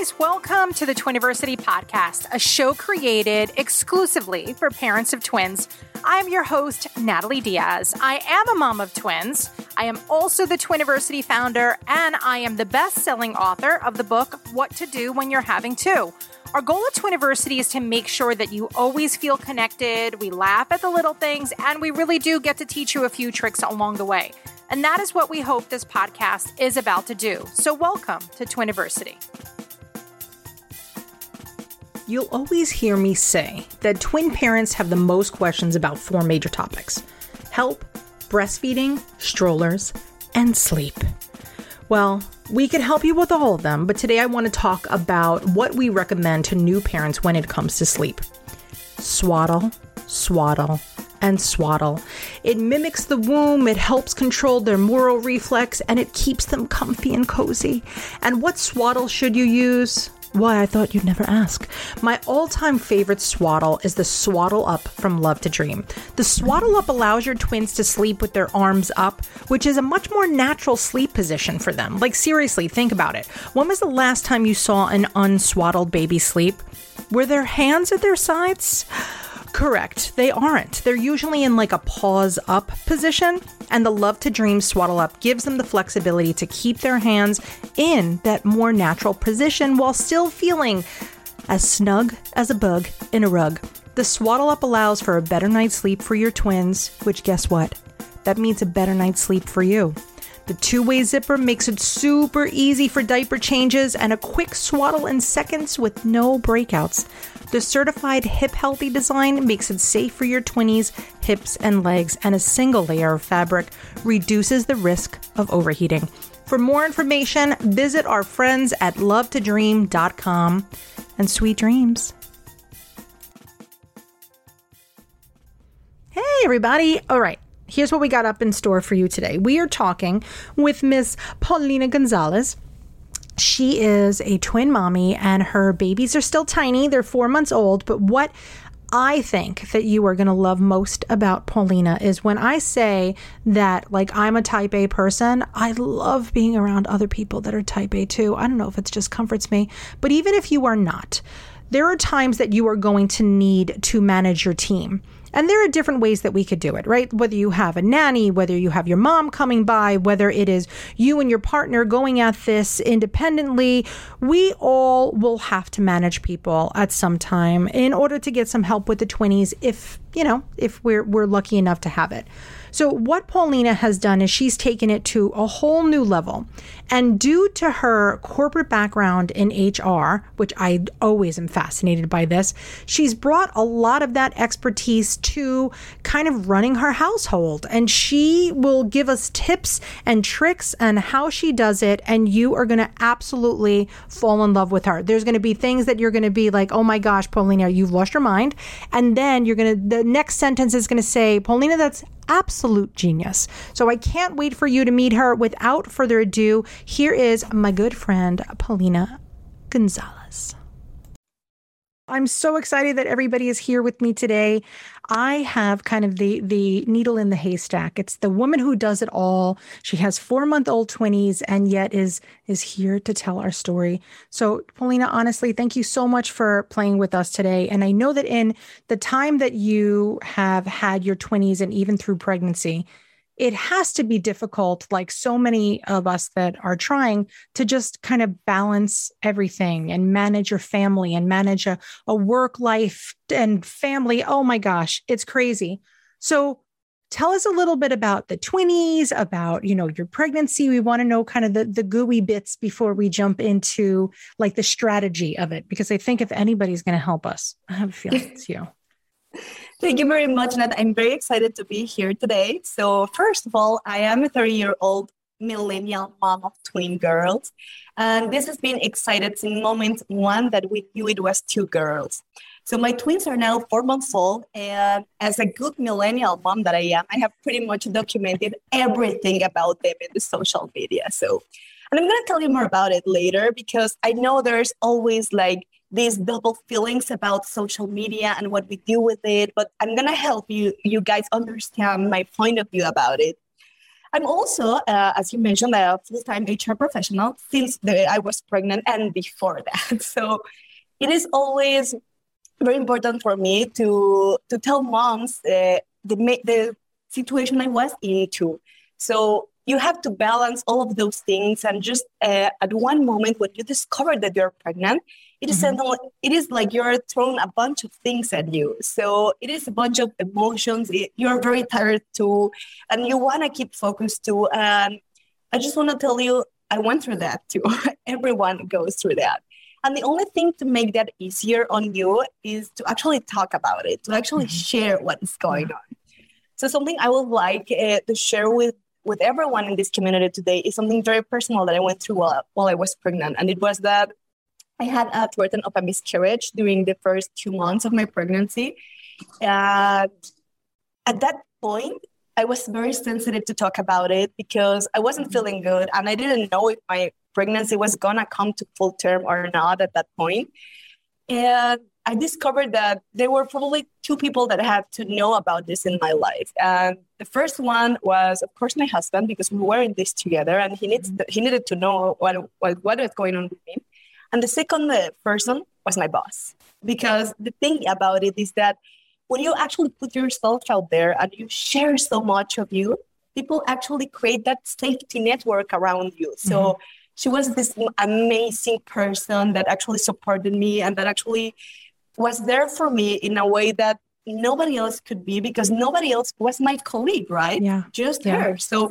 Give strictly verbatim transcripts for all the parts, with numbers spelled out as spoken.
guys, welcome to the Twiniversity podcast, a show created exclusively for parents of twins. I am your host, Natalie Diaz. I am a mom of twins. I am also the Twiniversity founder, and I am the best-selling author of the book, What to Do When You're Having Two. Our goal at Twiniversity is to make sure that you always feel connected, we laugh at the little things, and we really do get to teach you a few tricks along the way. And that is what we hope this podcast is about to do. So welcome to Twiniversity. You'll always hear me say that twin parents have the most questions about four major topics: help, breastfeeding, strollers, and sleep. Well, we can help you with all of them, but today I want to talk about what we recommend to new parents when it comes to sleep. Swaddle, swaddle, and swaddle. It mimics the womb, it helps control their moral reflex, and it keeps them comfy and cozy. And what swaddle should you use? Why, I thought you'd never ask. My all-time favorite swaddle is the Swaddle Up from Love to Dream. The Swaddle Up allows your twins to sleep with their arms up, which is a much more natural sleep position for them. Like, seriously, think about it. When was the last time you saw an unswaddled baby sleep? Were their hands at their sides? Correct. They aren't. They're usually in like a paws up position, and the Love to Dream Swaddle Up gives them the flexibility to keep their hands in that more natural position while still feeling as snug as a bug in a rug. The Swaddle Up allows for a better night's sleep for your twins, which guess what? That means a better night's sleep for you. The two-way zipper makes it super easy for diaper changes and a quick swaddle in seconds with no breakouts. The certified hip-healthy design makes it safe for your twinnies' hips and legs, and a single layer of fabric reduces the risk of overheating. For more information, visit our friends at love to dream dot com, and sweet dreams. Hey, everybody. All right. Here's what we got up in store for you today. We are talking with Miss Paulina Gonzalez. She is a twin mommy, and her babies are still tiny. They're four months old. But what I think that you are going to love most about Paulina is when I say that, like, I'm a type A person, I love being around other people that are type A too. I don't know if it just comforts me, but even if you are not, there are times that you are going to need to manage your team. And there are different ways that we could do it, right? Whether you have a nanny, whether you have your mom coming by, whether it is you and your partner going at this independently, we all will have to manage people at some time in order to get some help with the twinnies if, you know, if we're we're lucky enough to have it. So what Paulina has done is she's taken it to a whole new level. And due to her corporate background in H R, which I always am fascinated by this, she's brought a lot of that expertise to kind of running her household. And she will give us tips and tricks and how she does it. And you are going to absolutely fall in love with her. There's going to be things that you're going to be like, oh my gosh, Paulina, you've lost your mind. And then you're going to, the next sentence is going to say, Paulina, that's absolute genius. So I can't wait for you to meet her. Without further ado, here is my good friend, Paulina Gonzalez. I'm so excited that everybody is here with me today. I have kind of the, the needle in the haystack. It's the woman who does it all. She has four-month-old twinnies and yet is is here to tell our story. So, Paulina, honestly, thank you so much for playing with us today. And I know that in the time that you have had your twinnies and even through pregnancy, it has to be difficult, like so many of us that are trying to just kind of balance everything and manage your family and manage a, a work life and family. Oh my gosh, it's crazy. So tell us a little bit about the twinnies, about, you know, your pregnancy. We want to know kind of the, the gooey bits before we jump into like the strategy of it, because I think if anybody's going to help us, I have a feeling it's you. Thank you very much, Nat. I'm very excited to be here today. So first of all, I am a thirty-year-old millennial mom of twin girls. And this has been excited since moment one that we knew it was two girls. So my twins are now four months old. And as a good millennial mom that I am, I have pretty much documented everything about them in the social media. So, and I'm going to tell you more about it later, because I know there's always like these double feelings about social media and what we do with it, but I'm going to help you, you guys understand my point of view about it. I'm also, uh, as you mentioned, a full-time H R professional since the, I was pregnant and before that. So it is always very important for me to to tell moms uh, the the situation I was into. So you have to balance all of those things, and just uh, at one moment when you discover that you're pregnant, it is mm-hmm. an, it is like you're thrown a bunch of things at you. So it is a bunch of emotions. It, you're very tired too, and you want to keep focused too. And I just want to tell you, I went through that too. Everyone goes through that. And the only thing to make that easier on you is to actually talk about it, to actually mm-hmm. share what is going on. So something I would like uh, to share with, with everyone in this community today is something very personal that I went through while, while I was pregnant. And it was that I had a threat of a miscarriage during the first two months of my pregnancy. And at that point, I was very sensitive to talk about it because I wasn't feeling good. And I didn't know if my pregnancy was going to come to full term or not at that point. And I discovered that there were probably two people that had to know about this in my life. And the first one was, of course, my husband, because we were in this together and he needs to, he needed to know what, what, what was going on with me. And the second person was my boss, because the thing about it is that when you actually put yourself out there and you share so much of you, people actually create that safety network around you. So mm-hmm. she was this amazing person that actually supported me and that actually was there for me in a way that nobody else could be, because nobody else was my colleague, right? Yeah. Just yeah. her. So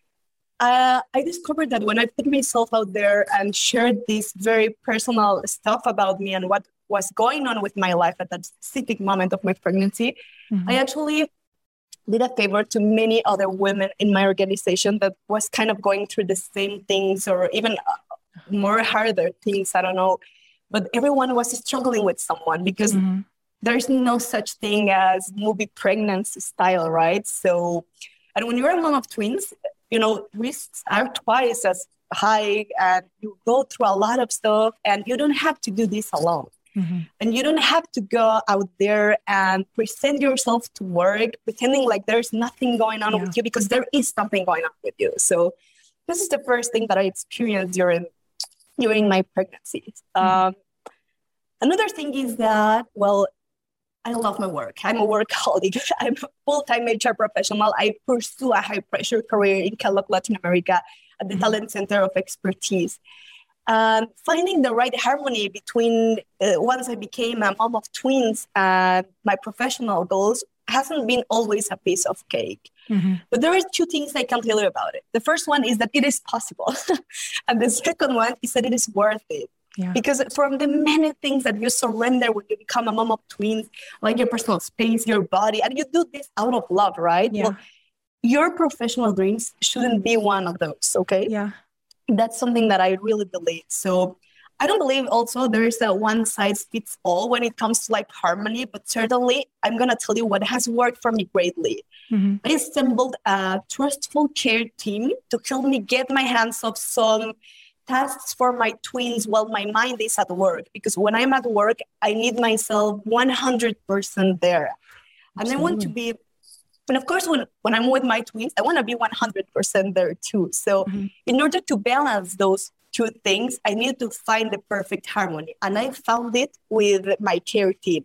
uh, I discovered that when I put myself out there and shared this very personal stuff about me and what was going on with my life at that specific moment of my pregnancy, mm-hmm. I actually did a favor to many other women in my organization that was kind of going through the same things or even more harder things, I don't know. But everyone was struggling with someone because mm-hmm. there's no such thing as movie pregnancy style, right? So, and when you're a mom of twins, you know, risks are twice as high and you go through a lot of stuff and you don't have to do this alone. Mm-hmm. And you don't have to go out there and present yourself to work, pretending like there's nothing going on yeah. with you, because there is something going on with you. So this is the first thing that I experienced during during my pregnancy. Mm-hmm. Um, another thing is that, well, I love my work. I'm a workaholic. I'm a full-time H R professional. I pursue a high-pressure career in Kellogg Latin America at the mm-hmm. Talent Center of Expertise. Um, finding the right harmony between uh, once I became a mom of twins and my professional goals hasn't been always a piece of cake. Mm-hmm. But there are two things I can tell you about it. The first one is that it is possible. And the second one is that it is worth it. Yeah. Because from the many things that you surrender when you become a mom of twins, like your personal space, your body, and you do this out of love, right? Yeah. Well, your professional dreams shouldn't be one of those, okay? Yeah. That's something that I really believe. So I don't believe also there is a one size fits all when it comes to like harmony, but certainly I'm going to tell you what has worked for me greatly. Mm-hmm. I assembled a trustful care team to help me get my hands off some tasks for my twins while my mind is at work. Because when I'm at work, I need myself one hundred percent there. And Absolutely. I want to be, and of course, when, when I'm with my twins, I want to be one hundred percent there too. So mm-hmm. in order to balance those two things, I need to find the perfect harmony. And I found it with my care team.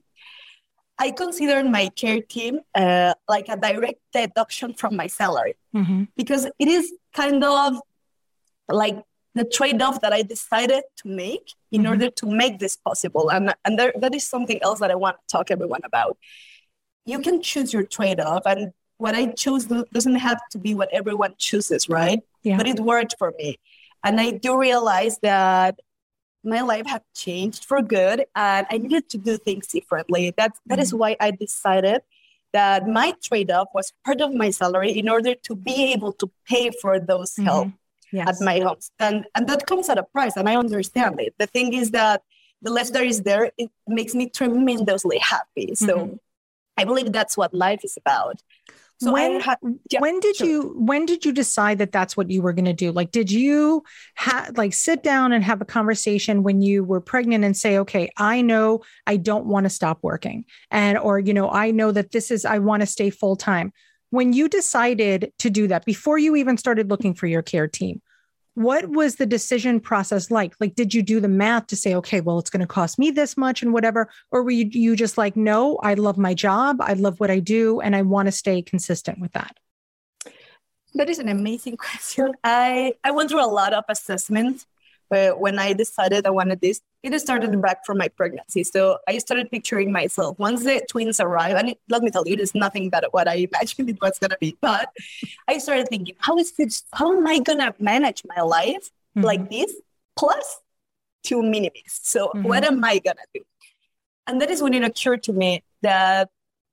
I consider my care team uh, like a direct deduction from my salary, mm-hmm. because it is kind of like the trade-off that I decided to make in mm-hmm. order to make this possible. And, and there, that is something else that I want to talk to everyone about. You can choose your trade-off, and what I choose doesn't have to be what everyone chooses, right? Yeah. But it worked for me. And I do realize that my life had changed for good and I needed to do things differently. That, that mm-hmm. is why I decided that my trade-off was part of my salary in order to be able to pay for those mm-hmm. help yes. at my homes. And, and that comes at a price, and I understand it. The thing is that the less there is there, it makes me tremendously happy. Mm-hmm. So I believe that's what life is about. So when ha- yeah, when did sure. you when did you decide that that's what you were going to do? Like, did you ha- like sit down and have a conversation when you were pregnant and say, okay, I know I don't want to stop working, and or you know I know that this is I want to stay full time. when you decided to do that, before you even started looking for your care team, what was the decision process like? Like, did you do the math to say, okay, well, it's going to cost me this much and whatever? Or were you, you just like, no, I love my job. I love what I do. And I want to stay consistent with that? That is an amazing question. I, I went through a lot of assessments but when I decided I wanted this. It started back from my pregnancy. So I started picturing myself once the twins arrive. And it, let me tell you, it is nothing but what I imagined it was going to be. But I started thinking, how is this? How am I going to manage my life mm-hmm. like this plus two minimis? So mm-hmm. what am I going to do? And that is when it occurred to me that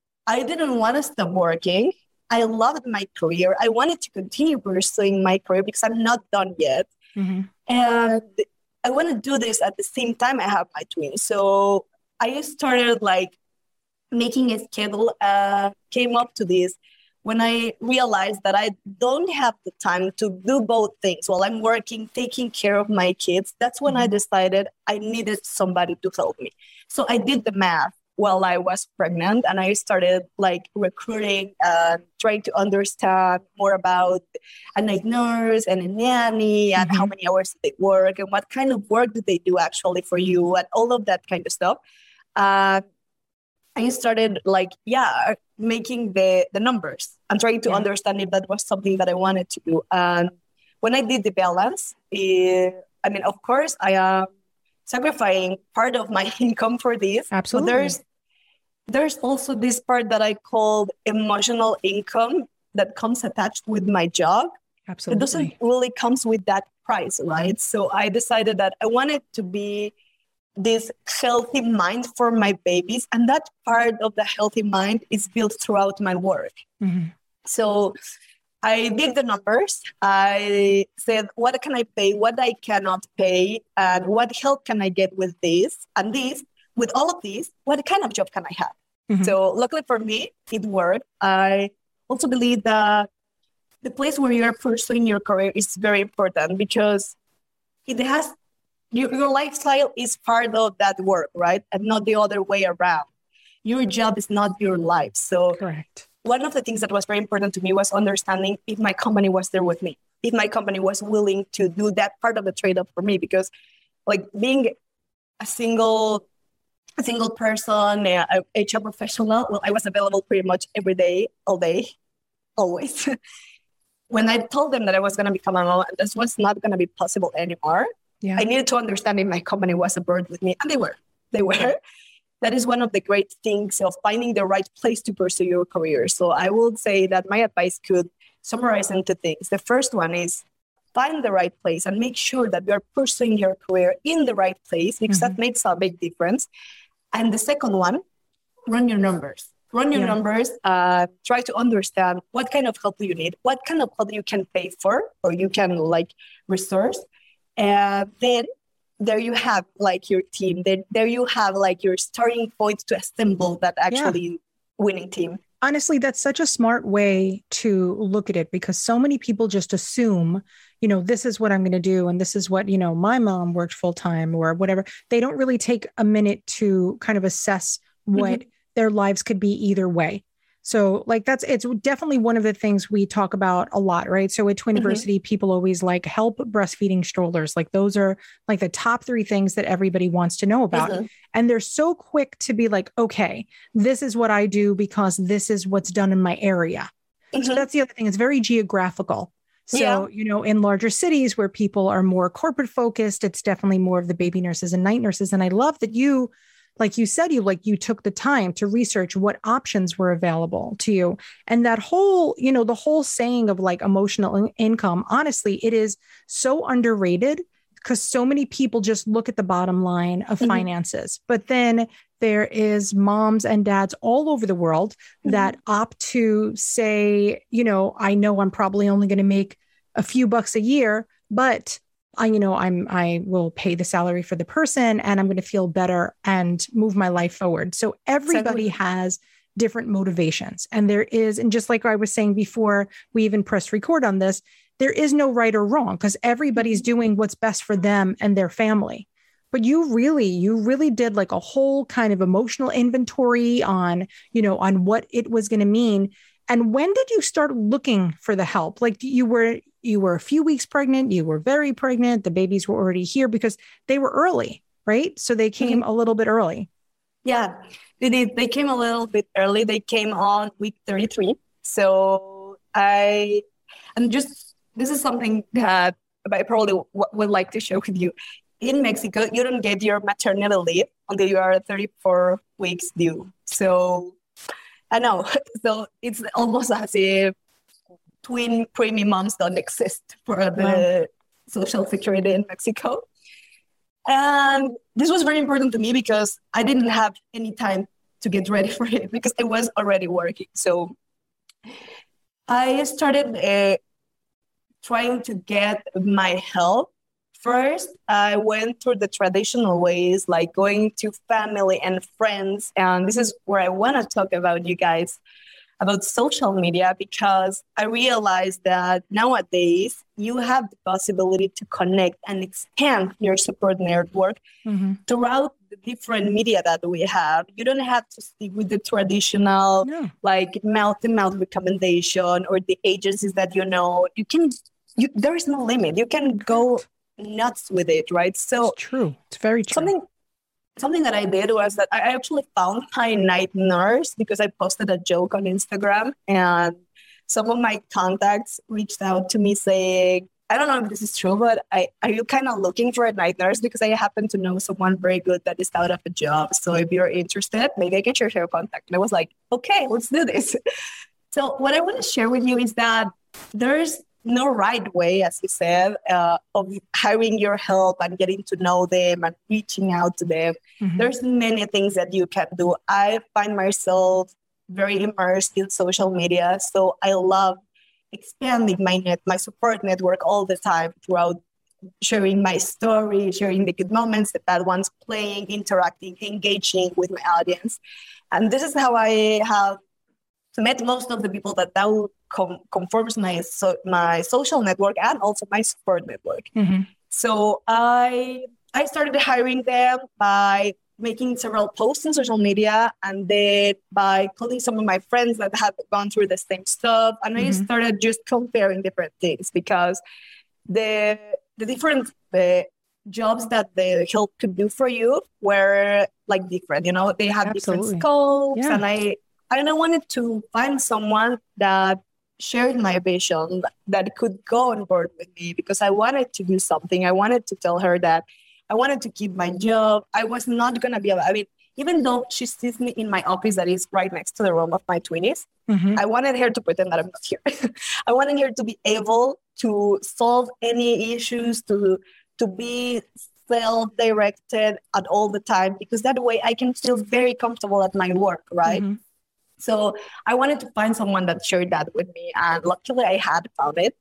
I didn't want to stop working. I loved my career. I wanted to continue pursuing my career because I'm not done yet. Mm-hmm. And I want to do this at the same time I have my twins. So I started like making a schedule, uh, came up to this when I realized that I don't have the time to do both things while I'm working, taking care of my kids. That's when mm-hmm. I decided I needed somebody to help me. So I did the math while I was pregnant, and I started like recruiting and trying to understand more about a night nurse and a nanny and mm-hmm. how many hours they work and what kind of work do they do actually for you and all of that kind of stuff. Uh, I started like, yeah, making the, the numbers and trying to yeah. understand if that was something that I wanted to do. And when I did the balance, it, I mean, of course, I am sacrificing part of my income for this. Absolutely. But there's there's also this part that I call emotional income that comes attached with my job. Absolutely. It doesn't really comes with that price, right? So I decided that I wanted to be this healthy mind for my babies. And that part of the healthy mind is built throughout my work. Mm-hmm. So I did the numbers. I said, what can I pay? What I cannot pay? And what help can I get with this? And this, with all of these, what kind of job can I have? Mm-hmm. So luckily for me, it worked. I also believe that the place where you're pursuing your career is very important because it has, your, your lifestyle is part of that work, right? And not the other way around. Your job is not your life. So correct. One of the things that was very important to me was understanding if my company was there with me, if my company was willing to do that part of the trade-off for me, because like being a single, a single person, a H R professional, well, I was available pretty much every day, all day, always. When I told them that I was going to become a mom, this was not going to be possible anymore. Yeah. I needed to understand if my company was a bird with me, and they were, they were. That is one of the great things of finding the right place to pursue your career. So I would say that my advice could summarize into things. The first one is find the right place and make sure that you're pursuing your career in the right place, because mm-hmm. that makes a big difference. And the second one, run your numbers. Run your yeah. numbers, uh, try to understand what kind of help do you need, what kind of help you can pay for or you can like resource. And then there you have like your team. Then there you have like your starting point to assemble that actually yeah. winning team. Honestly, that's such a smart way to look at it, because so many people just assume, you know, this is what I'm going to do. And this is what, you know, my mom worked full time or whatever. They don't really take a minute to kind of assess what mm-hmm. their lives could be either way. So like that's, it's definitely one of the things we talk about a lot, right? So at Twiniversity, mm-hmm. people always like help breastfeeding strollers. Like those are like the top three things that everybody wants to know about. Mm-hmm. And they're so quick to be like, okay, this is what I do because this is what's done in my area. Mm-hmm. So that's the other thing. It's very geographical. So, yeah. you know, in larger cities where people are more corporate focused, it's definitely more of the baby nurses and night nurses. And I love that you, like you said, you like you took the time to research what options were available to you. And that whole, you know, the whole saying of like emotional in- income, honestly, it is so underrated because so many people just look at the bottom line of mm-hmm. finances. But then there is moms and dads all over the world mm-hmm. that opt to say, you know, I know I'm probably only going to make a few bucks a year, but I, you know, I'm, I will pay the salary for the person and I'm going to feel better and move my life forward. So everybody exactly. has different motivations. And there is, and just like I was saying before we even pressed record on this, there is no right or wrong because everybody's doing what's best for them and their family. But you really, you really did like a whole kind of emotional inventory on, you know, on what it was going to mean. And when did you start looking for the help? Like you were, you were a few weeks pregnant, you were very pregnant, the babies were already here because they were early, right? So they came a little bit early. Yeah, they did. They came a little bit early. They came on week thirty-three. So I, and just, this is something that I probably w- would like to share with you. In Mexico, you don't get your maternity leave until you are thirty-four weeks due. So I know. So it's almost as if twin preemie moms don't exist for the wow. Social Security in Mexico. And this was very important to me because I didn't have any time to get ready for it because I was already working. So I started uh, trying to get my help. First, I went through the traditional ways, like going to family and friends. And this is where I want to talk about you guys, about social media, because I realized that nowadays you have the possibility to connect and expand your support network mm-hmm. throughout the different media that we have. You don't have to stick with the traditional, no. like mouth-to-mouth recommendation or the agencies that you know. You can, you, there is no limit. You can go nuts with it, right? So it's true. It's very true. Something, something that I did was that I actually found my night nurse because I posted a joke on Instagram, and some of my contacts reached out to me saying, I don't know if this is true, but I, are you kind of looking for a night nurse? Because I happen to know someone very good that is out of a job. So if you're interested, maybe I can share your contact. And I was like, okay, let's do this. So what I want to share with you is that there's no right way, as you said, uh, of hiring your help and getting to know them and reaching out to them. Mm-hmm. There's many things that you can do. I find myself very immersed in social media, so I love expanding my net, my support network all the time throughout sharing my story, sharing the good moments, the bad ones, playing, interacting, engaging with my audience. And this is how I have met most of the people that now com- conforms my so- my social network and also my support network. Mm-hmm. So I I started hiring them by making several posts on social media, and then by calling some of my friends that had gone through the same stuff. And mm-hmm. I started just comparing different things because the the different the jobs that the help could do for you were like different. You know, they had Absolutely. different scopes, yeah. and I. And I wanted to find someone that shared my vision, that could go on board with me, because I wanted to do something. I wanted to tell her that I wanted to keep my job. I was not going to be able, I mean, even though she sees me in my office that is right next to the room of my twinnies, mm-hmm. I wanted her to pretend that I'm not here. I wanted her to be able to solve any issues, to, to be self-directed at all the time, because that way I can feel very comfortable at my work, right? Mm-hmm. So I wanted to find someone that shared that with me, and luckily I had found it.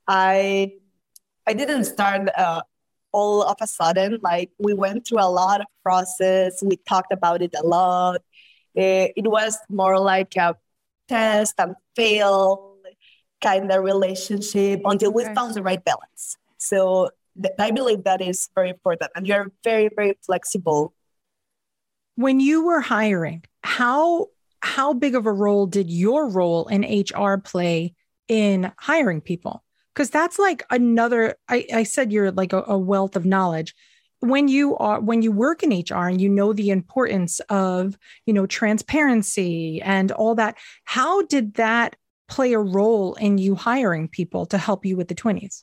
I I didn't start uh, all of a sudden. Like, we went through a lot of process. We talked about it a lot. It, it was more like a test and fail kind of relationship until we okay. found the right balance. So th- I believe that is very important, and you're very, very flexible. When you were hiring, how How big of a role did your role in H R play in hiring people? Because that's like another, I, I said you're like a, a wealth of knowledge. When you are, when you work in H R and you know the importance of, you know, transparency and all that, how did that play a role in you hiring people to help you with the twinnies?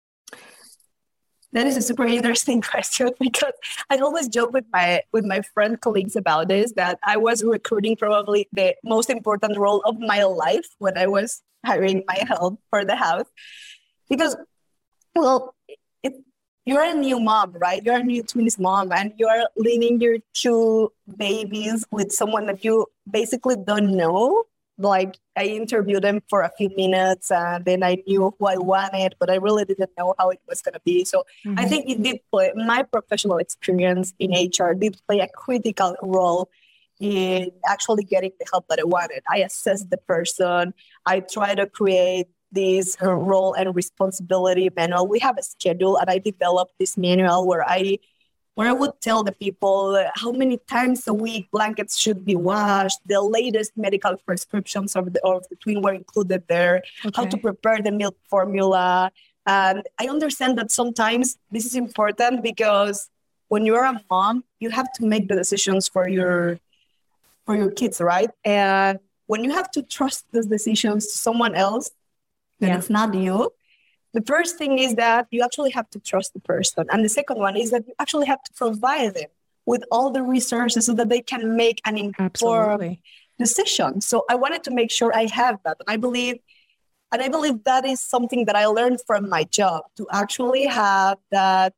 That is a super interesting question, because I always joke with my with my friend colleagues about this, that I was recruiting probably the most important role of my life when I was hiring my help for the house. Because, well, it, you're a new mom, right? You're a new twins mom, and you're leaving your two babies with someone that you basically don't know. Like, I interviewed them for a few minutes, and then I knew who I wanted, but I really didn't know how it was going to be. So mm-hmm. I think it did play, my professional experience in H R did play a critical role in actually getting the help that I wanted. I assessed the person. I try to create this role and responsibility manual. We have a schedule, and I developed this manual where I where I would tell the people how many times a week blankets should be washed, the latest medical prescriptions of the, of the twin were included there, okay. how to prepare the milk formula. And I understand that sometimes this is important because when you're a mom, you have to make the decisions for your for your kids, right? And when you have to trust those decisions to someone else, and yeah. it's not you, the first thing is that you actually have to trust the person. And the second one is that you actually have to provide them with all the resources so that they can make an informed Absolutely. decision. So I wanted to make sure I have that. And I believe, and I believe that is something that I learned from my job, to actually have that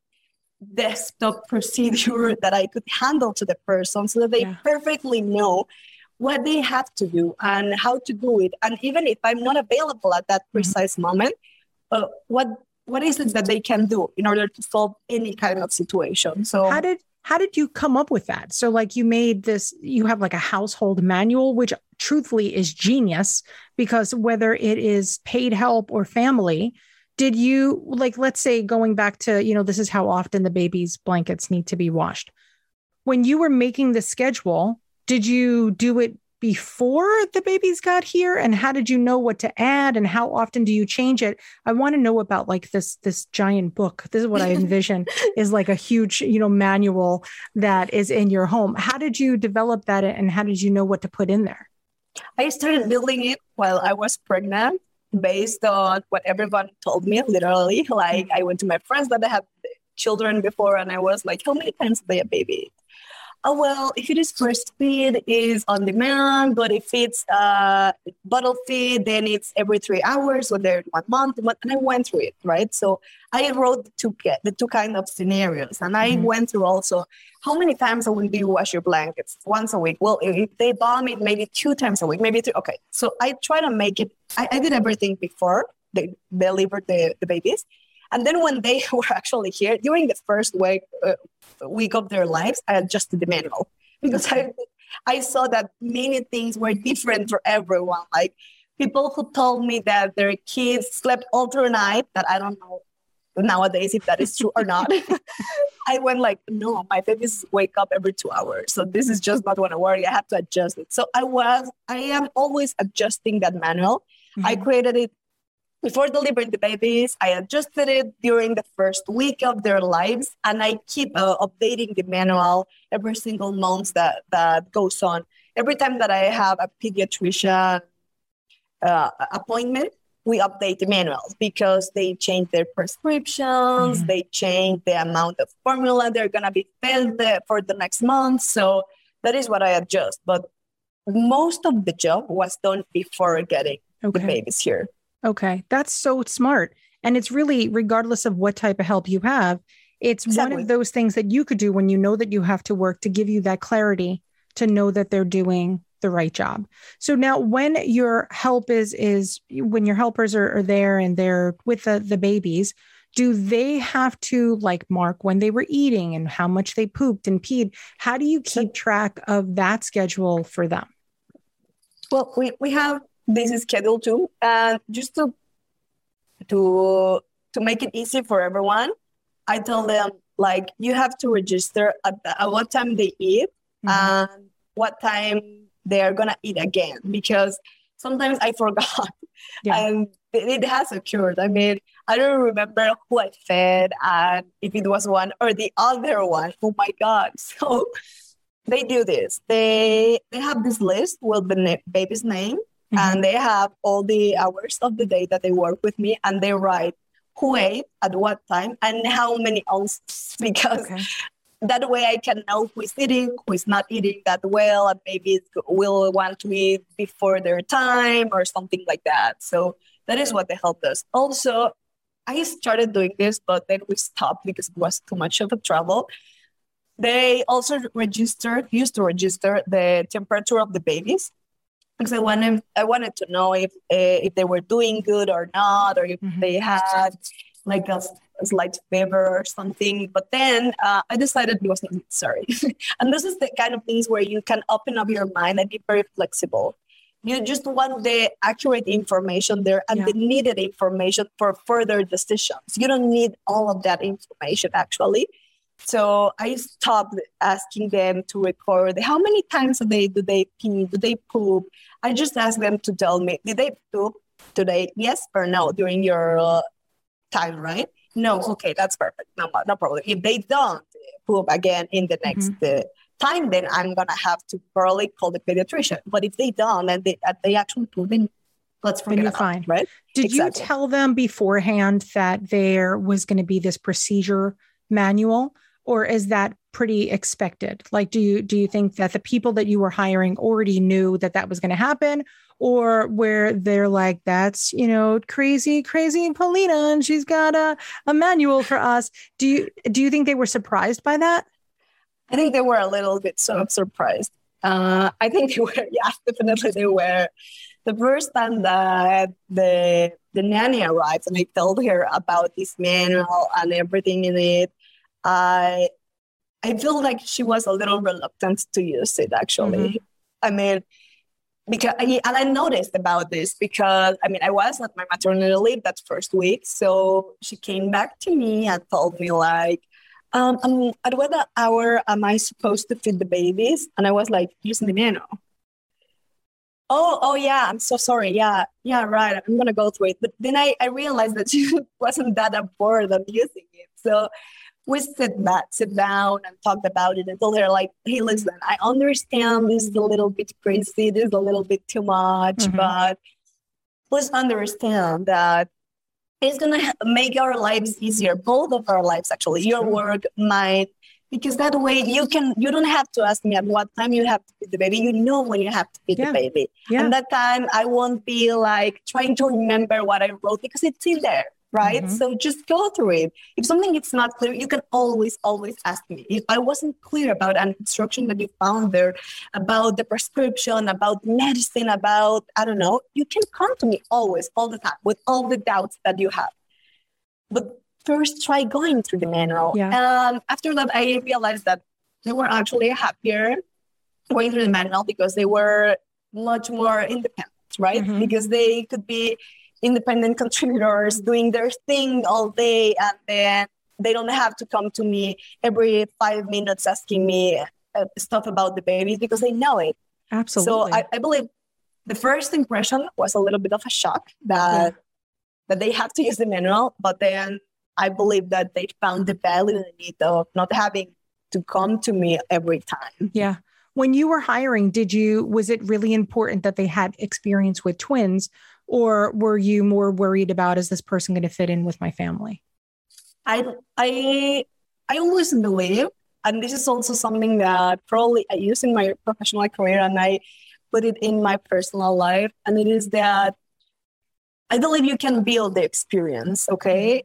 desktop procedure that I could handle to the person so that they yeah. perfectly know what they have to do and how to do it. And even if I'm not available at that precise mm-hmm. moment, Uh, what what is it that they can do in order to solve any kind of situation? So how did how did you come up with that? So like you made this, you have like a household manual, which truthfully is genius, because whether it is paid help or family, did you, like, let's say going back to, you know, this is how often the baby's blankets need to be washed. When you were making the schedule, did you do it before the babies got here? And how did you know what to add? And how often do you change it? I want to know about like this, this giant book. This is what I envision is like a huge, you know, manual that is in your home. How did you develop that? And how did you know what to put in there? I started building it while I was pregnant based on what everyone told me, literally. Like I went to my friends that had children before and I was like, how many times do they have baby? Oh, well, if it is first feed, is on demand, but if it's uh, bottle feed, then it's every three hours, or they're one month, and I went through it, right? So I wrote the two, the two kind of scenarios, and I mm-hmm. went through also, how many times a week do you wash your blankets? Once a week. Well, if they bomb it, maybe two times a week, maybe three. Okay, so I try to make it, I, I did everything before they delivered the, the babies. And then when they were actually here, during the first week, uh, week of their lives, I adjusted the manual because I I saw that many things were different for everyone. Like people who told me that their kids slept all through the night, that I don't know nowadays if that is true or not. I went like, no, my babies wake up every two hours. So this is just not going to work. I have to adjust it. So I was, I am always adjusting that manual. Mm-hmm. I created it before delivering the babies. I adjusted it during the first week of their lives, and I keep uh, updating the manual every single month that, that goes on. Every time that I have a pediatrician uh, appointment, we update the manuals because they change their prescriptions, mm-hmm. they change the amount of formula they're going to be fed the, for the next month. So that is what I adjust. But most of the job was done before getting okay. the babies here. Okay. That's so smart. And it's really, regardless of what type of help you have, it's exactly. one of those things that you could do when you know that you have to work, to give you that clarity to know that they're doing the right job. So now when your help is, is when your helpers are, are there and they're with the, the babies, do they have to like mark when they were eating and how much they pooped and peed? How do you keep track of that schedule for them? Well, we, we have this schedule too. And just to, to, to make it easy for everyone, I tell them, like, you have to register at, the, at what time they eat mm-hmm. and what time they are going to eat again, because sometimes I forgot yeah. and it has occurred. I mean, I don't remember who I fed and if it was one or the other one. Oh my God. So they do this. They they have this list with the na- baby's name mm-hmm. and they have all the hours of the day that they work with me, and they write who ate at what time and how many ounces, because okay. that way I can know who is eating, who is not eating that well, and maybe will want to eat before their time or something like that. So that is what the help does. Also, I started doing this, but then we stopped because it was too much of a trouble. They also registered, used to register the temperature of the babies, because I wanted, I wanted to know if uh, if they were doing good or not, or if mm-hmm. they had like a, a slight fever or something. But then uh, I decided it wasn't necessary. And this is the kind of things where you can open up your mind and be very flexible. You just want the accurate information there and yeah. the needed information for further decisions. You don't need all of that information, actually. So I stopped asking them to record how many times a day do they pee, do they poop. I just asked them to tell me, did they poop today? Yes or no during your uh, time, right? No, okay, that's perfect. No, no problem. If they don't poop again in the next mm-hmm. uh, time, then I'm gonna have to probably call the pediatrician. But if they don't and they, uh, they actually poop, then let's forget then you're about fine. It, right? Did exactly. you tell them beforehand that there was going to be this procedure manual, or is that pretty expected? Like, do you do you think that the people that you were hiring already knew that that was going to happen, or where they're like, that's, you know, crazy, crazy Paulina, and she's got a, a manual for us? Do you do you think they were surprised by that? I think they were a little bit sort of surprised. Uh, I think they were, yeah, definitely they were. The first time that the the nanny arrived and I told her about this manual and everything in it, I I feel like she was a little reluctant to use it, actually. Mm-hmm. I mean, because and I noticed about this because, I mean, I was at my maternity leave that first week. So she came back to me and told me like, um, um at what hour am I supposed to feed the babies? And I was like, using the manual. Oh, oh yeah, I'm so sorry. Yeah, yeah, right. I'm going to go through it. But then I, I realized that she wasn't that bored of using it. So we sit back, sit down and talked about it and told her like, hey, listen, I understand this is a little bit crazy. This is a little bit too much, mm-hmm. but please understand that it's going to make our lives easier. Both of our lives, actually. Your work might, because that way you can, you don't have to ask me at what time you have to feed the baby. You know when you have to feed yeah. the baby. Yeah. And that time I won't be like trying to remember what I wrote because it's in there, right? Mm-hmm. So just go through it. If something is not clear, you can always, always ask me. If I wasn't clear about an instruction that you found there, about the prescription, about medicine, about, I don't know, you can come to me always, all the time, with all the doubts that you have. But first, try going through the manual. Yeah. Um, after that, I realized that they were actually happier going through the manual because they were much more independent, right? Mm-hmm. Because they could be independent contributors doing their thing all day, and then they don't have to come to me every five minutes asking me uh, stuff about the babies because they know it. Absolutely. So I, I believe the first impression was a little bit of a shock that, yeah. that they have to use the manual, but then I believe that they found the value in it of not having to come to me every time. Yeah. When you were hiring, did you, was it really important that they had experience with twins, or were you more worried about, is this person going to fit in with my family? I, I, I always believe, and this is also something that probably I use in my professional career and I put it in my personal life. And it is that I believe you can build the experience. Okay.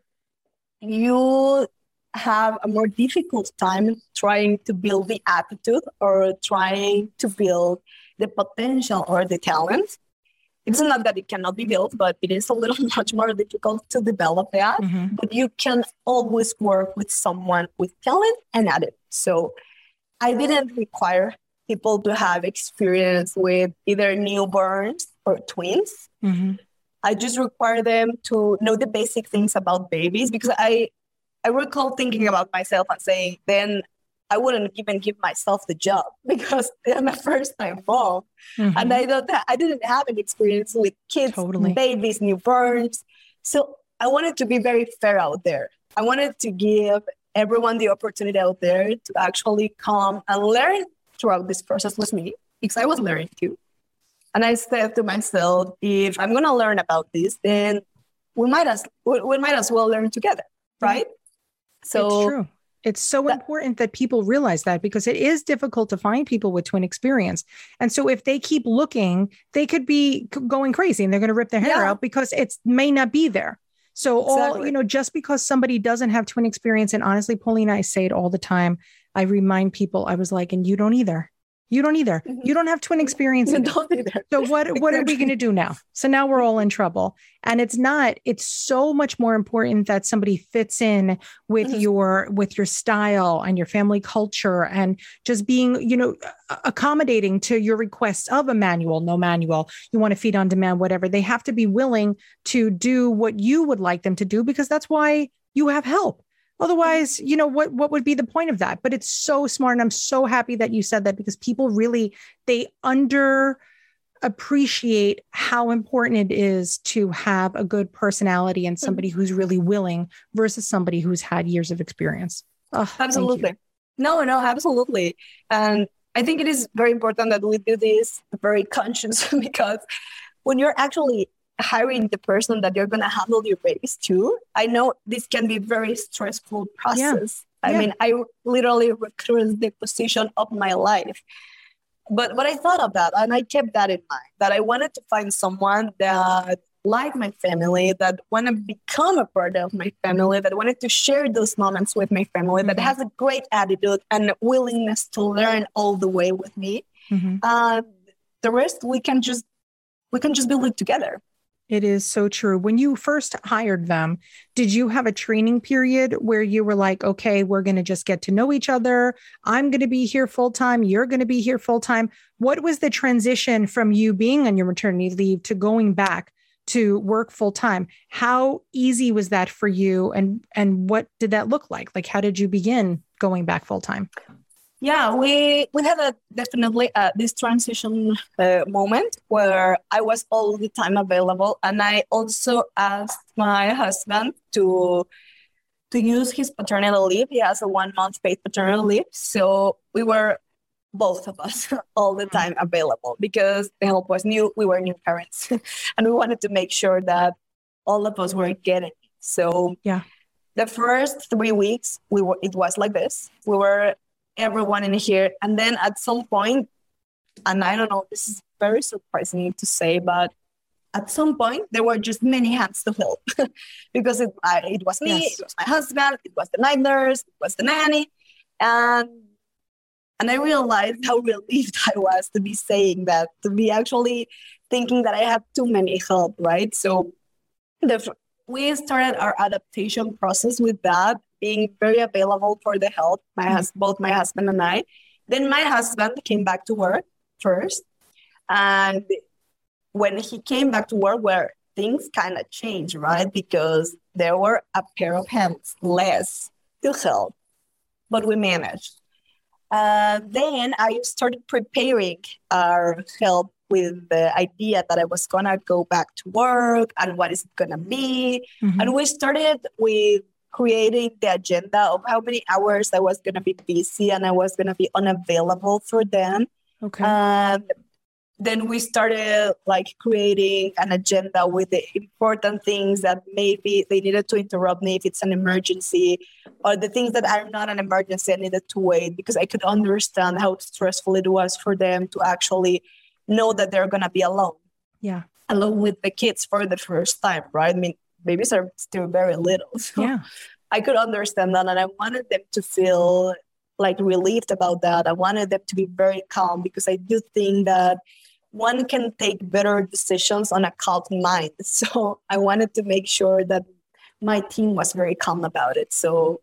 You have a more difficult time trying to build the attitude or trying to build the potential or the talent. It's not that it cannot be built, but it is a little much more difficult to develop that. Mm-hmm. But you can always work with someone with talent and attitude. So I didn't require people to have experience with either newborns or twins. Mm-hmm. I just require them to know the basic things about babies because I, I recall thinking about myself and saying, then I wouldn't even give myself the job because I'm a first-time mom. Mm-hmm. And I don't ha- I didn't have any experience with kids, totally. Babies, newborns. So I wanted to be very fair out there. I wanted to give everyone the opportunity out there to actually come and learn throughout this process with me because I was learning too. And I said to myself, if I'm going to learn about this, then we might as we, we might as well learn together, right? So it's true. It's so that, important that people realize that because it is difficult to find people with twin experience. And so if they keep looking, they could be going crazy and they're going to rip their hair yeah. out because it may not be there. So exactly. all, you know, just because somebody doesn't have twin experience, and honestly, Paulina, I say it all the time. I remind people, I was like, and you don't either. You don't either. Mm-hmm. You don't have twin experience. You don't either. So what, exactly. what are we going to do now? So now we're all in trouble. And it's not, it's so much more important that somebody fits in with mm-hmm. your, with your style and your family culture and just being, you know, accommodating to your requests of a manual, no manual, you want to feed on demand, whatever. They have to be willing to do what you would like them to do because that's why you have help. Otherwise, you know, what, what would be the point of that? But it's so smart. And I'm so happy that you said that, because people really, they under appreciate how important it is to have a good personality and somebody who's really willing versus somebody who's had years of experience. Oh, absolutely. No, no, absolutely. And I think it is very important that we do this very conscious, because when you're actually hiring the person that you're going to handle your babies to, I know this can be a very stressful process. Yeah. I yeah. mean, I literally recruited the position of my life. But but I thought of that, and I kept that in mind, that I wanted to find someone that liked my family, that want to become a part of my family, that wanted to share those moments with my family, mm-hmm. that has a great attitude and willingness to learn all the way with me. Mm-hmm. Uh, the rest, we can just we can just build it together. It is so true. When you first hired them, did you have a training period where you were like, okay, we're going to just get to know each other. I'm going to be here full time. You're going to be here full time. What was the transition from you being on your maternity leave to going back to work full time? How easy was that for you? And, and what did that look like? Like, how did you begin going back full time? Yeah, we we had a definitely uh, this transition uh, moment where I was all the time available, and I also asked my husband to to use his paternity leave. He has a one month paid paternity leave, so we were both of us all the time available, because the help was new. We were new parents, and we wanted to make sure that all of us were getting it. So yeah, the first three weeks we were it was like this. We were everyone in here. And then at some point, and I don't know, this is very surprising to say, but at some point, there were just many hands to help because it, I, it was me, yes. It was my husband, it was the night nurse, it was the nanny. And, and I realized how relieved I was to be saying that, to be actually thinking that I had too many help, right? So the, we started our adaptation process with that, being very available for the help, my hus- both my husband and I. Then my husband came back to work first. And when he came back to work, where things kind of changed, right? Because there were a pair of hands less to help, but we managed. Uh, then I started preparing our help with the idea that I was going to go back to work and what is it going to be. Mm-hmm. And we started with creating the agenda of how many hours I was going to be busy and I was going to be unavailable for them. Okay. And then we started like creating an agenda with the important things that maybe they needed to interrupt me if it's an emergency, or the things that are not an emergency I needed to wait, because I could understand how stressful it was for them to actually know that they're going to be alone. Yeah. Alone with the kids for the first time, right? I mean, babies are still very little. So yeah. I could understand that. And I wanted them to feel like relieved about that. I wanted them to be very calm, because I do think that one can take better decisions on a calm mind. So I wanted to make sure that my team was very calm about it. So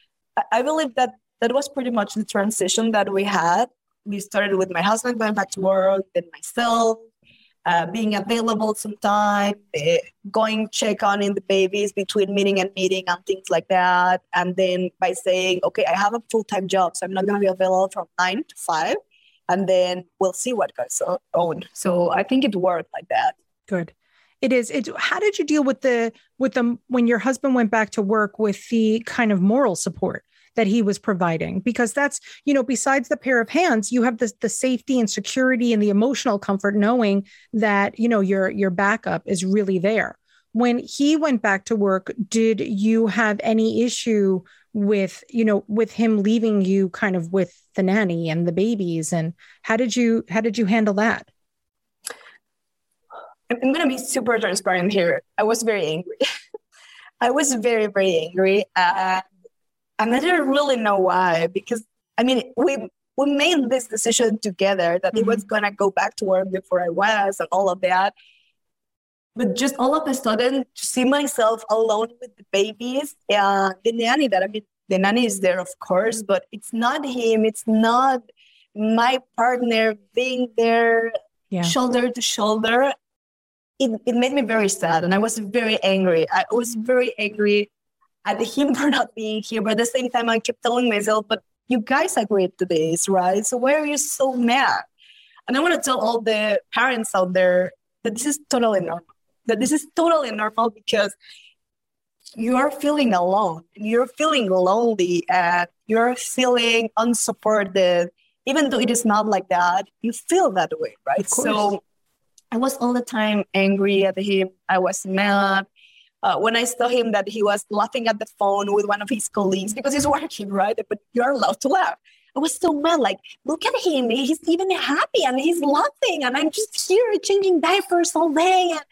I believe that that was pretty much the transition that we had. We started with my husband going back to work, then myself, uh, being available sometime, uh, going check on in the babies between meeting and meeting and things like that. And then by saying, okay, I have a full-time job, so I'm not going to be available from nine to five. And then we'll see what goes on. So I think it worked like that. Good. It is. It. How did you deal with the with the when your husband went back to work, with the kind of moral support that he was providing? Because that's, you know, besides the pair of hands, you have the the safety and security and the emotional comfort knowing that, you know, your your backup is really there. When he went back to work, did you have any issue with, you know, with him leaving you kind of with the nanny and the babies? And how did you, how did you handle that? I'm going to be super transparent here. I was very angry. I was very, very angry. Uh, and I didn't really know why, because, I mean, we we made this decision together that mm-hmm. he was going to go back to work before I was and all of that. But just all of a sudden, to see myself alone with the babies, uh, the nanny that, I mean, the nanny is there, of course, but it's not him. It's not my partner being there yeah. shoulder to shoulder. It, it made me very sad, and I was very angry. I was very angry at him for not being here. But at the same time, I kept telling myself, but you guys agreed to this, right? So why are you so mad? And I want to tell all the parents out there that this is totally normal, that this is totally normal because you are feeling alone, you're feeling lonely, and you're feeling unsupported. Even though it is not like that, you feel that way, right? So I was all the time angry at him. I was mad. Uh, when I saw him that he was laughing at the phone with one of his colleagues because he's working, right? But you're allowed to laugh. I was so mad, like, look at him. He's even happy and he's laughing. And I'm just here changing diapers all day. And,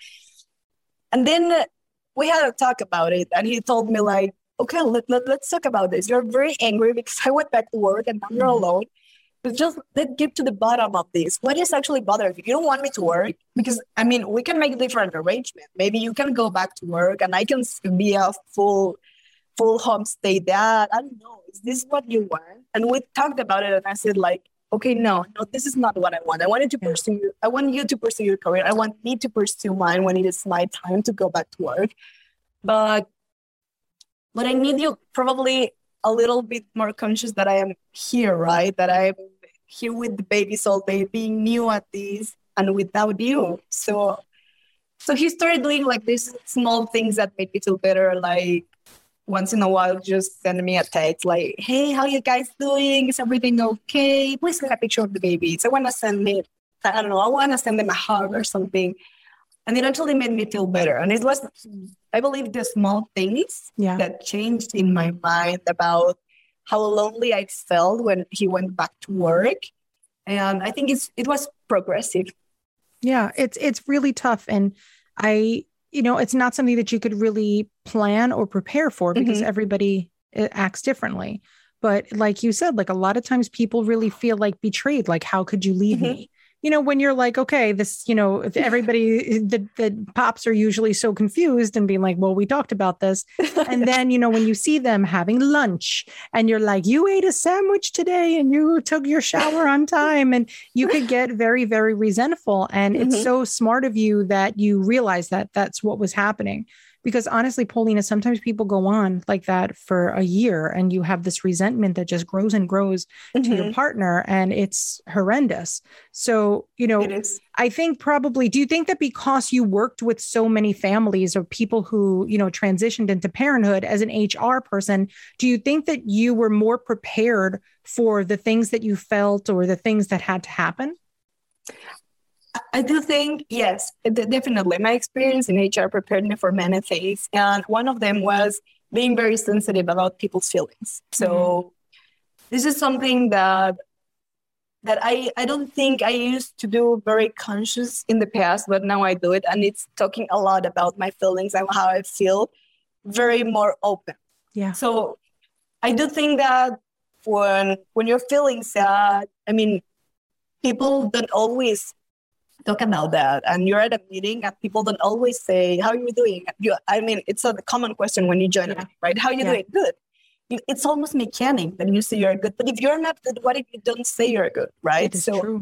and then uh, we had a talk about it. And he told me, like, okay, let, let, let's talk about this. You're very angry because I went back to work and now you're alone. But just let's get to the bottom of this. What is actually bothering you? You don't want me to work? Because, I mean, we can make different arrangements. Maybe you can go back to work and I can be a full full homestay dad. I don't know. Is this what you want? And we talked about it and I said, like, okay, no, no, this is not what I want. I wanted to yeah. pursue, I want you to pursue your career. I want me to pursue mine when it is my time to go back to work. But, but I need you probably a little bit more conscious that I am here, right? That I'm here with the babies all day, being new at this and without you. So, so he started doing like these small things that made me feel better. Like once in a while, just send me a text like, hey, how you guys doing? Is everything okay? Please take a picture of the babies. I want to send me, I don't know, I want to send them a hug or something. And it actually made me feel better. And it was, I believe, the small things yeah. that changed in my mind about how lonely I felt when he went back to work. And I think it's it was progressive. Yeah, it's it's really tough. And I, you know, it's not something that you could really plan or prepare for because mm-hmm. everybody acts differently. But like you said, like a lot of times people really feel like betrayed. Like, how could you leave mm-hmm. me? You know, when you're like, okay, this, you know, if everybody, the, the pops are usually so confused and being like, well, we talked about this. And then, you know, when you see them having lunch and you're like, you ate a sandwich today and you took your shower on time, and you could get very, very resentful. And mm-hmm. it's so smart of you that you realize that that's what was happening. Because honestly, Paulina, sometimes people go on like that for a year and you have this resentment that just grows and grows mm-hmm. to your partner, and it's horrendous. So, you know, I think probably, do you think that because you worked with so many families or people who, you know, transitioned into parenthood as an H R person, do you think that you were more prepared for the things that you felt or the things that had to happen? I do think, yes, definitely. My experience in H R prepared me for many things. And one of them was being very sensitive about people's feelings. So mm-hmm. this is something that that I, I don't think I used to do very conscious in the past, but now I do it. And it's talking a lot about my feelings and how I feel, very more open. Yeah. So I do think that when when you're feeling sad, I mean, people don't always talk about that, and you're at a meeting and people don't always say, how are you doing? You, I mean, it's a common question when you join yeah. a meeting, right? How are you yeah. doing? Good. You, it's almost mechanic that you say you're good, but if you're not good, what if you don't say you're good, right? It is so, true.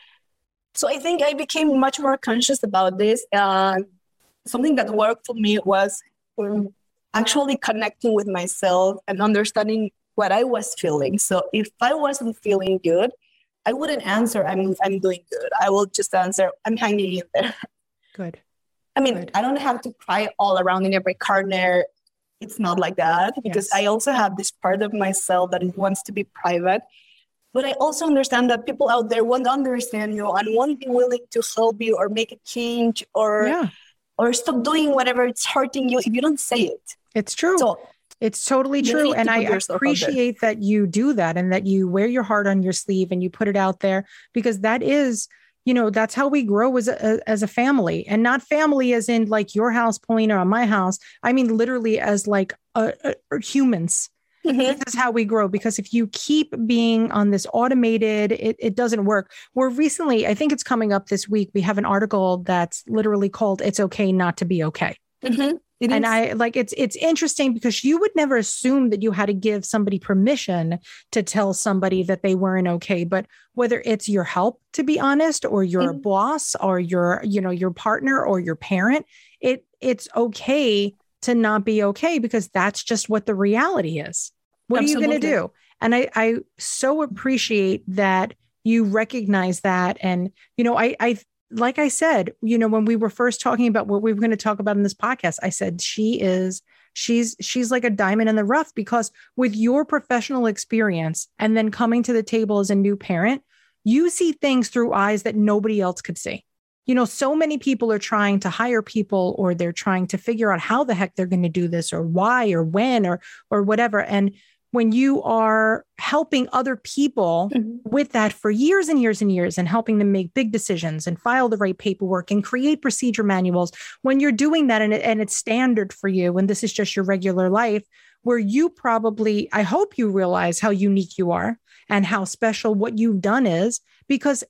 So I think I became much more conscious about this. And something that worked for me was um, actually connecting with myself and understanding what I was feeling. So if I wasn't feeling good, I wouldn't answer, I'm I'm doing good. I will just answer, I'm hanging in there. Good. I mean, good. I don't have to cry all around in every corner. It's not like that, because yes. I also have this part of myself that it wants to be private. But I also understand that people out there won't understand you and won't be willing to help you or make a change or, yeah. or stop doing whatever it's hurting you if you don't say it. It's true. So, it's totally true. And I appreciate that you do that and that you wear your heart on your sleeve and you put it out there, because that is, you know, that's how we grow as a, as a family, and not family as in like your house, Paulina, or my house. I mean, literally as like uh, uh, humans. Mm-hmm. This is how we grow, because if you keep being on this automated, it, it doesn't work. We're recently, I think it's coming up this week, we have an article that's literally called It's Okay Not to Be Okay. Mm-hmm. It and is. I like it's it's interesting because you would never assume that you had to give somebody permission to tell somebody that they weren't okay. But whether it's your help, to be honest, or your mm-hmm. boss or your, you know, your partner or your parent, it it's okay to not be okay because that's just what the reality is. What Absolutely. Are you going to do? And I, I so appreciate that you recognize that. And, you know, I, I, like I said, you know, when we were first talking about what we were going to talk about in this podcast, I said, she is, she's, she's like a diamond in the rough, because with your professional experience and then coming to the table as a new parent, you see things through eyes that nobody else could see. You know, so many people are trying to hire people, or they're trying to figure out how the heck they're going to do this, or why, or when, or, or whatever. And when you are helping other people mm-hmm. with that for years and years and years, and helping them make big decisions and file the right paperwork and create procedure manuals, when you're doing that and, it, and it's standard for you, and this is just your regular life, where you probably, I hope you realize how unique you are and how special what you've done is, because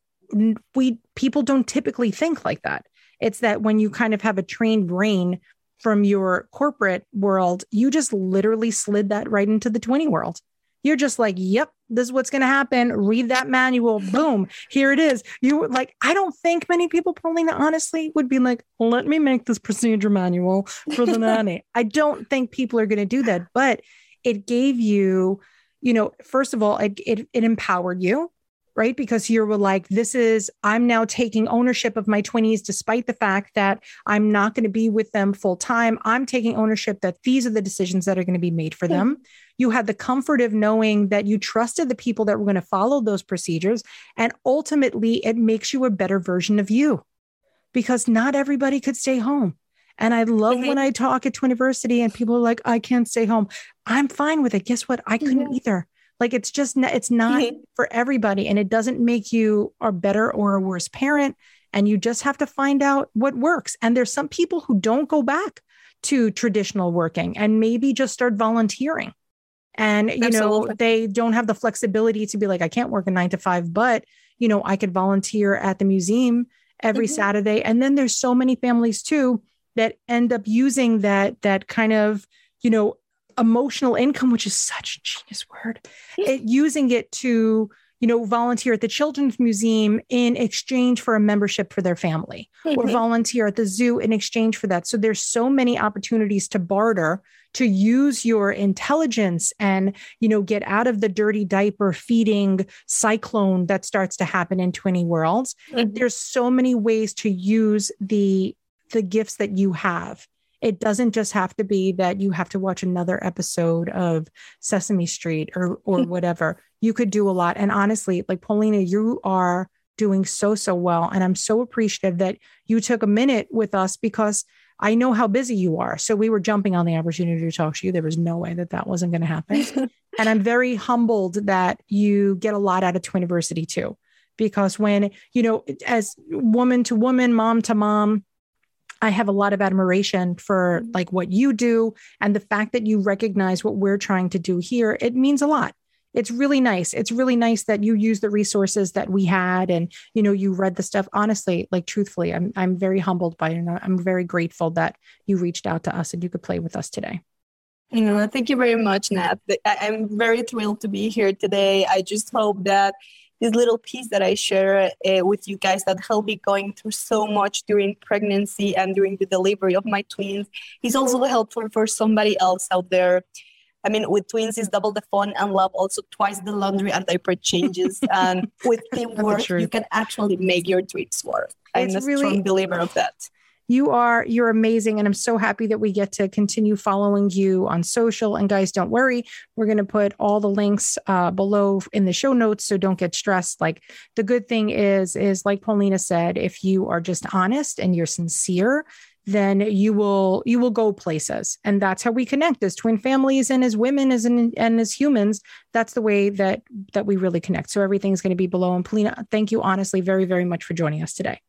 we people don't typically think like that. It's that when you kind of have a trained brain from your corporate world, you just literally slid that right into the twinning world. You're just like, yep, this is what's going to happen. Read that manual. Boom. Here it is. You like, I don't think many people, Paulina, honestly would be like, let me make this procedure manual for the nanny. I don't think people are going to do that, but it gave you, you know, first of all, it, it, it empowered you. Right? Because you were like, this is, I'm now taking ownership of my twinnies, despite the fact that I'm not going to be with them full time. I'm taking ownership that these are the decisions that are going to be made for yeah. them. You had the comfort of knowing that you trusted the people that were going to follow those procedures. And ultimately, it makes you a better version of you, because not everybody could stay home. And I love mm-hmm. when I talk at Twiniversity and people are like, I can't stay home. I'm fine with it. Guess what? I couldn't mm-hmm. either. Like, it's just, it's not mm-hmm. for everybody, and it doesn't make you a better or a worse parent. And you just have to find out what works. And there's some people who don't go back to traditional working and maybe just start volunteering. And, you Absolutely. know, they don't have the flexibility to be like, I can't work a nine to five, but, you know, I could volunteer at the museum every mm-hmm. Saturday. And then there's so many families too that end up using that, that kind of, you know, emotional income, which is such a genius word, it, using it to, you know, volunteer at the Children's Museum in exchange for a membership for their family, mm-hmm. or volunteer at the zoo in exchange for that. So there's so many opportunities to barter, to use your intelligence and, you know, get out of the dirty diaper feeding cyclone that starts to happen in twinning worlds. Mm-hmm. There's so many ways to use the, the gifts that you have. It doesn't just have to be that you have to watch another episode of Sesame Street or or whatever. You could do a lot. And honestly, like, Paulina, you are doing so, so well. And I'm so appreciative that you took a minute with us, because I know how busy you are. So we were jumping on the opportunity to talk to you. There was no way that that wasn't going to happen. And I'm very humbled that you get a lot out of Twiniversity too, because when, you know, as woman to woman, mom to mom, I have a lot of admiration for like what you do, and the fact that you recognize what we're trying to do here. It means a lot. It's really nice. It's really nice that you use the resources that we had, and, you know, you read the stuff. Honestly, like, truthfully, I'm, I'm very humbled by it. And I'm very grateful that you reached out to us and you could play with us today. You know, thank you very much, Nat. I'm very thrilled to be here today. I just hope that this little piece that I share uh, with you guys that helped me going through so much during pregnancy and during the delivery of my twins is also helpful for somebody else out there. I mean, with twins, it's double the fun and love, also twice the laundry and diaper changes. And with teamwork, you can actually make your dreams work. I'm a really, strong believer of that. You are, you're amazing. And I'm so happy that we get to continue following you on social. And guys, don't worry. We're going to put all the links uh, below in the show notes. So don't get stressed. Like, the good thing is, is like Paulina said, if you are just honest and you're sincere, then you will, you will go places. And that's how we connect as twin families and as women, as in, and as humans. That's the way that, that we really connect. So everything's going to be below. And Paulina, thank you honestly very, very much for joining us today.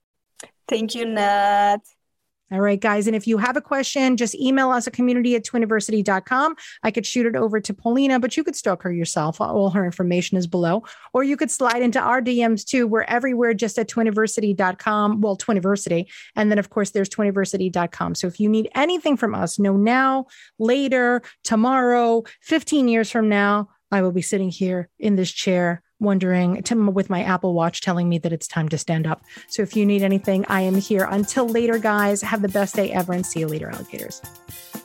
Thank you, Nat. All right, guys. And if you have a question, just email us at community at twiniversity dot com. I could shoot it over to Paulina, but you could stalk her yourself. All her information is below. Or you could slide into our D Ms too. We're everywhere just at twiniversity dot com. Well, Twiniversity. And then, of course, there's twiniversity dot com. So if you need anything from us, know now, later, tomorrow, fifteen years from now, I will be sitting here in this chair wondering to, with my Apple Watch telling me that it's time to stand up. So if you need anything, I am here. Until later, guys, have the best day ever and see you later, alligators.